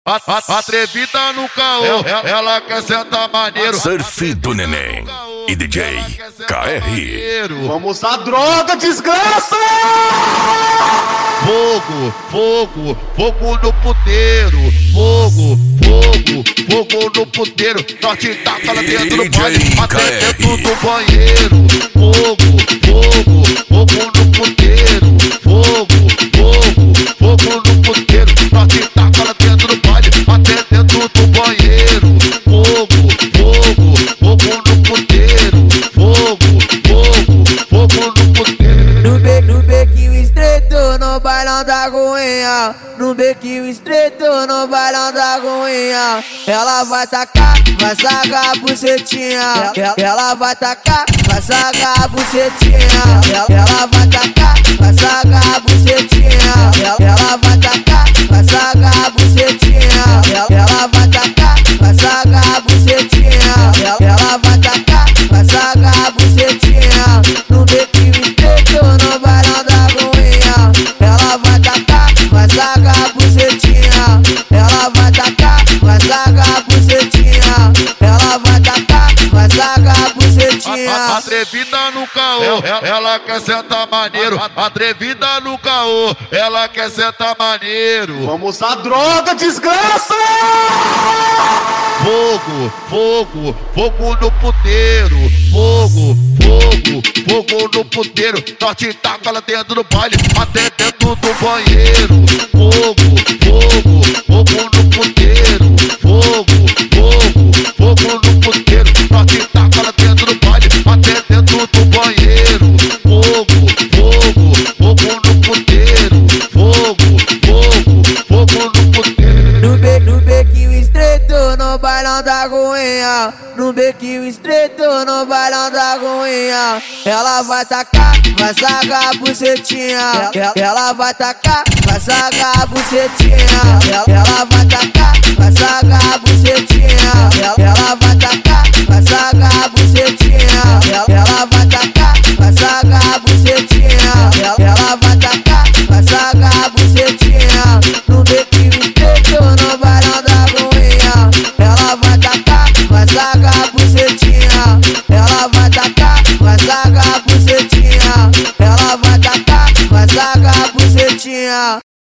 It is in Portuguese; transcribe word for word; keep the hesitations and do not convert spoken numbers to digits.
A, a, atrevida no caô, ela, ela quer sentar maneiro. Surf do Neném e D J K R. Vamos usar droga, desgraça! Fogo, fogo, fogo no puteiro. Fogo, fogo, fogo no puteiro. Nós te taca lá dentro do baile, até dentro do banheiro. Fogo, fogo, fogo no puteiro. Fogo, fogo, fogo no puteiro. Nós te taca lá dentro do baile, até dentro do banheiro. Fogo, fogo, fogo no puteiro. Fogo, fogo, fogo no puteiro. No, be, no bequinho estreito, no bailão da Goinha. No bequinho estreito, no bailão da Goinha. Ela vai tacar, vai sacar a bucetinha. Ela, ela vai tacar, vai sacar a bucetinha. Ela, ela vai tacar, vai sacar a bucetinha. Ela, ela vai tacar, vai sacar a bucetinha. Ela, ela vai tacar, vai sacar a bucetinha. Ela, ela vai tacar, vai sacar a bucetinha. No bequinho estreito, no bailão da Goinha. Ela vai tacar, vai sacar a bucetinha. Ela vai tacar, vai sacar a bucetinha. Ela vai tacar, vai sacar a bucetinha. A, a, atrevida no caô, ela, ela quer sentar maneiro. Atrevida no caô, ela quer sentar maneiro. Vamos usar droga, desgraça! Fogo, fogo, fogo no puteiro. Fogo, fogo, fogo no puteiro. Nós te taca lá dentro do baile, até dentro do banheiro. Fogo, fogo, fogo no puteiro. Fogo, fogo, fogo no puteiro. Nós te taca lá dentro do baile, até dentro do banheiro. Fogo, fogo, fogo no puteiro. Fogo, fogo, fogo no puteiro. No, be, no bequinho estreito, no bailão da Goinha. No bequinho estreito, no bailão da Goinha. Ela vai tacar, vai sacar a bucetinha. Ela, ela vai tacar, vai sacar a bucetinha. Ela, ela vai tacar, vai sacar a bucetinha. Ela, ela vai tacar, vai sacar